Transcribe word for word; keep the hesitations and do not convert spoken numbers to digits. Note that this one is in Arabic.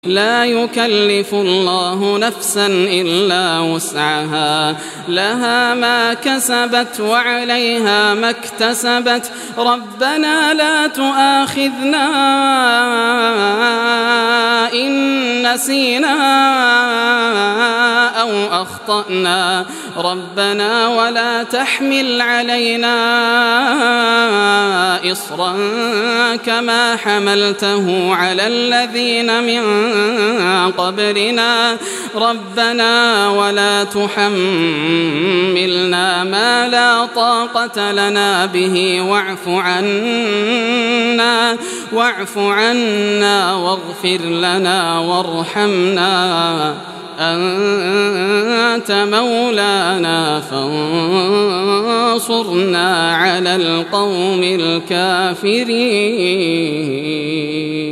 لا يكلف الله نفسا إلا وسعها لها ما كسبت وعليها ما اكتسبت ربنا لا تؤاخذنا إن نسينا أو أخطأنا ربنا ولا تحمل علينا إصرا كما حملته على الذين من قبلنا ربنا ولا تحملنا ما لا طاقة لنا به واعف عنا واعف عنا واغفر لنا وارحمنا أنت مولانا فانصرنا على القوم الكافرين.